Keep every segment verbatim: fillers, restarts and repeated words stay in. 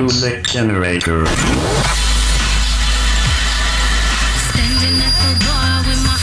Music Generator. Standing at the bar with my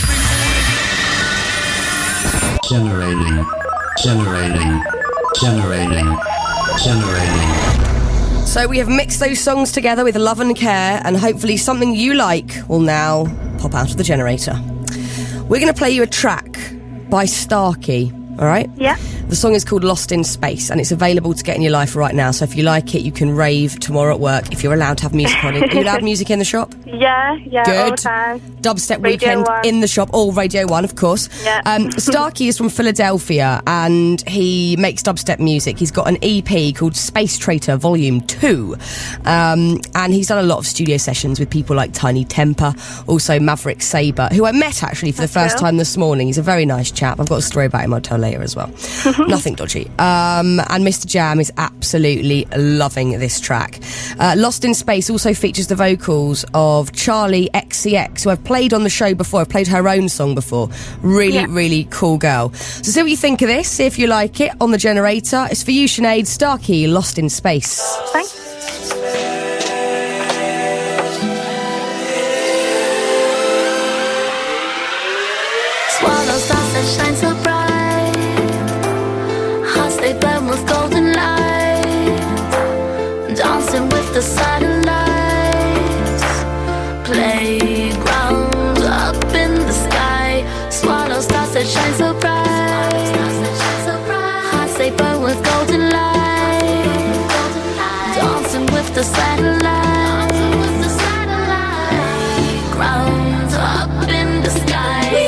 friends. Generating. Generating. Generating. Generating. So we have mixed those songs together with love and care, and hopefully something you like will now pop out of the generator. We're going to play you a track by Starkey, all right? Yeah. The song is called Lost in Space, and it's available to get in your life right now. So if you like it, you can rave tomorrorow at work if you're allowed to have music on it. Are you allowed music in the shop? Yeah, yeah, Good. all the time. Dubstep Radio Weekend One. in the shop, all Radio one, of course. Yeah. Um, Starkey is from Philadelphia, and he makes dubstep music. He's got an E P called Space Traitor Volume two, um, and he's done a lot of studio sessions with people like Tiny Temper, also Maverick Sabre, who I met actually for the That's first cool. time this morning. He's a very nice chap. I've got a story about him I'll tell later as well. Nothing dodgy. Um, and Mister Jam is absolutely loving this track. Uh, Lost in Space also features the vocals of Charlie X C X, who I've played on the show before. I've played her own song before. Really, Yeah. really cool girl. So see what you think of this. See if you like it on the generator. It's for you, Sinead. Starkey, Lost in Space. Thanks. Swallow stars that shine so bright, hearts they burn with golden light, dancing with the satellites, playground up in the sky. Swallow stars that shine so bright, hearts they burn with golden light, dancing with the satellites, playground up in the sky.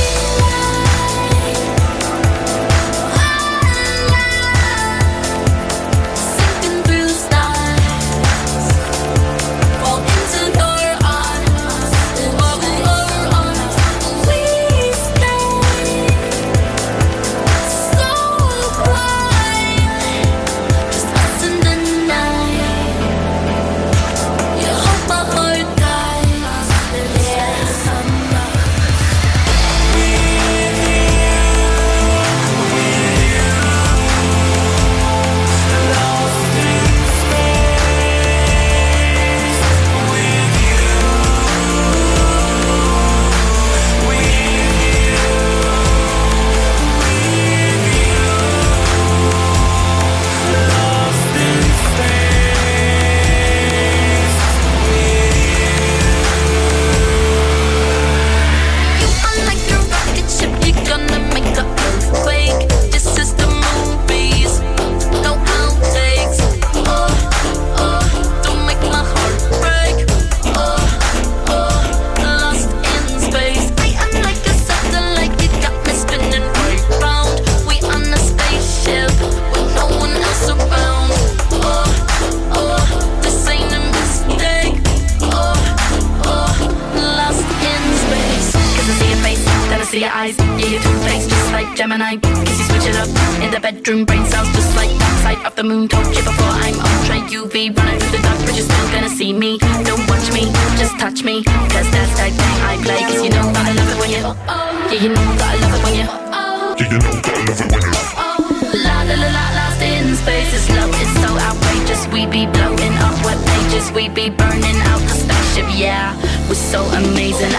See your eyes, yeah, you're two-faced just like Gemini. Kiss you, switch it up in the bedroom, brain cells just like that side of the moon. Told you before I'm ultra U V, running through the dark, but you're still gonna see me. Don't watch me, just touch me, cause that's that game I play. Cause you know that I love it when you, yeah, you know that I love it when you, yeah, you know that I love it when you, la la la la, lost in space. This love is so outrageous, we be blowing up web pages, we be burning out the spaceship, yeah, we're so amazing.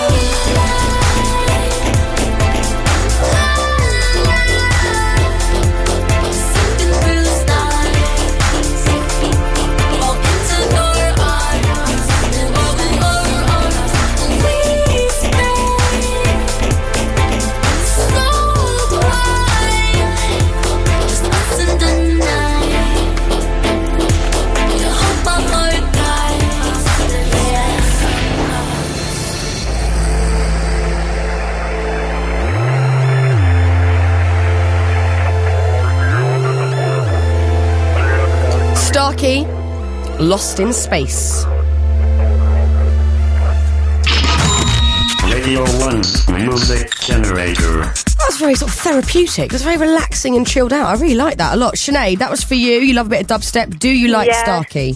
Starkey, Lost in Space. Radio one Music Generator. That was very sort of therapeutic. It was very relaxing and chilled out. I really like that a lot. Sinead, that was for you. You love a bit of dubstep. Do you like Yeah. Starkey?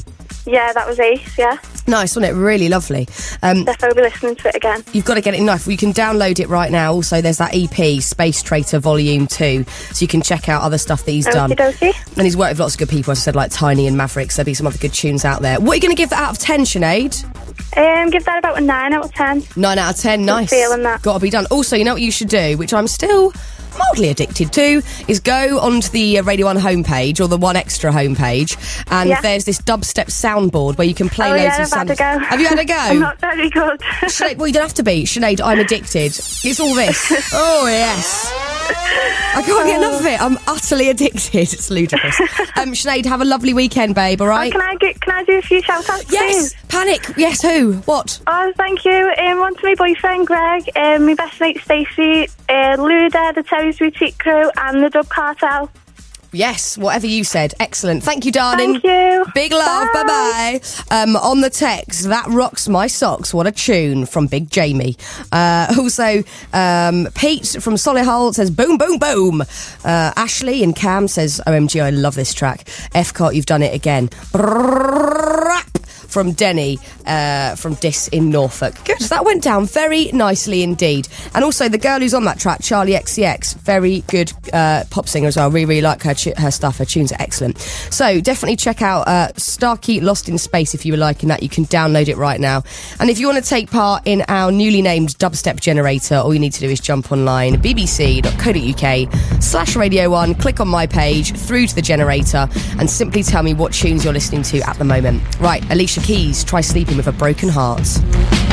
Yeah, that was ace, yeah. Nice, wasn't it? Really lovely. Um, Definitely be listening to it again. You've got to get it in life. You can download it right now. Also, there's that E P, Space Traitor Volume two, so you can check out other stuff that he's done. Okey-dokey. And he's worked with lots of good people, as I said, like Tiny and Mavericks. There'll be some other good tunes out there. What are you going to give that out of ten, Sinead? Um, give that about a nine out of ten. nine out of ten, nice. feeling that. Got to be done. Also, you know what you should do, which I'm still mildly addicted to, is go onto the uh, Radio one homepage, or the One Extra homepage, and Yeah. there's this dubstep soundboard where you can play Oh, loads yeah, of I've sound. had a go. Have you had a go? I'm not very good. Sinead, well, you don't have to be. Sinead, I'm addicted. It's all this. Oh, yes. I can't get enough of it. I'm utterly addicted. It's ludicrous. Um, Sinead, have a lovely weekend, babe, all right? Oh, can I get, can I do a few shout outs? Yes! Panic! Yes, who? What? Oh, thank you. Um, one to my boyfriend Greg, um, my best mate Stacey, uh, Luda, the Terry's Boutique crew, and the Dub Cartel. Yes, whatever you said. Excellent. Thank you, darling. Thank you. Big love. Bye. Bye bye. Um, on the text, that rocks my socks. What a tune from Big Jamie. Uh, also, um, Pete from Solihull says boom, boom, boom. Uh, Ashley in Cam says, O M G, I love this track. F-Cart, you've done it again. Brrrrap. From Denny, uh, from Dis in Norfolk. Good, that went down very nicely indeed. And also the girl who's on that track, Charlie X C X, very good uh, pop singer as well. Really, really like her tu- her stuff. Her tunes are excellent. So definitely check out uh, Starkey Lost in Space if you were liking that. You can download it right now. And if you want to take part in our newly named dubstep generator, all you need to do is jump online, bbc.co.uk slash Radio one, click on my page, through to the generator, and simply tell me what tunes you're listening to at the moment. Right, Alicia Keys, Try Sleeping with a Broken Heart.